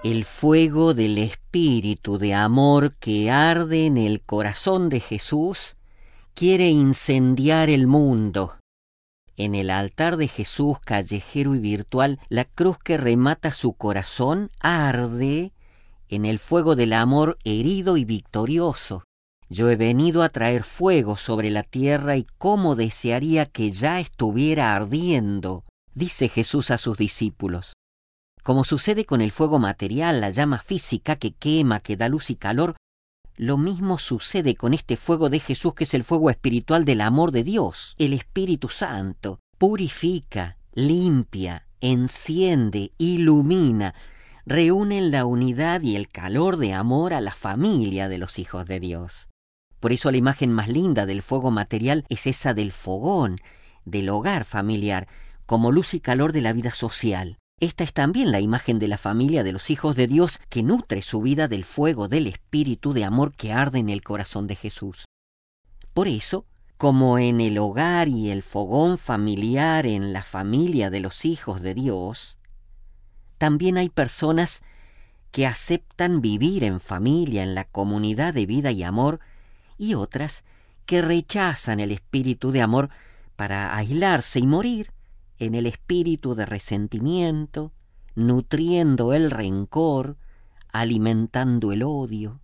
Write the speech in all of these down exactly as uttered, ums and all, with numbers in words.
El fuego del espíritu de amor que arde en el corazón de Jesús quiere incendiar el mundo. En el altar de Jesús callejero y virtual, la cruz que remata su corazón arde en el fuego del amor herido y victorioso. Yo he venido a traer fuego sobre la tierra y cómo desearía que ya estuviera ardiendo, dice Jesús a sus discípulos. Como sucede con el fuego material, la llama física que quema, que da luz y calor, lo mismo sucede con este fuego de Jesús, que es el fuego espiritual del amor de Dios. El Espíritu Santo purifica, limpia, enciende, ilumina, reúne en la unidad y el calor de amor a la familia de los hijos de Dios. Por eso la imagen más linda del fuego material es esa del fogón, del hogar familiar, como luz y calor de la vida social. Esta es también la imagen de la familia de los hijos de Dios, que nutre su vida del fuego del espíritu de amor que arde en el corazón de Jesús. Por eso, como en el hogar y el fogón familiar en la familia de los hijos de Dios, también hay personas que aceptan vivir en familia, en la comunidad de vida y amor, y otras que rechazan el espíritu de amor para aislarse y morir en el espíritu de resentimiento, nutriendo el rencor, alimentando el odio.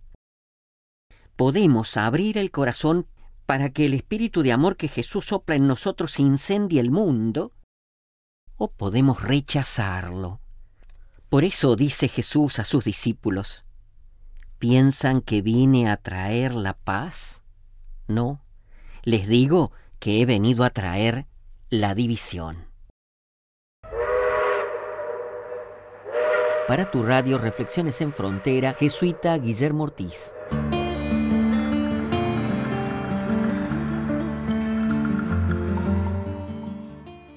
Podemos abrir el corazón para que el espíritu de amor que Jesús sopla en nosotros incendie el mundo, o podemos rechazarlo. Por eso dice Jesús a sus discípulos: ¿piensan que vine a traer la paz? No, les digo que he venido a traer la división. Para tu radio Reflexiones en Frontera, jesuita Guillermo Ortiz.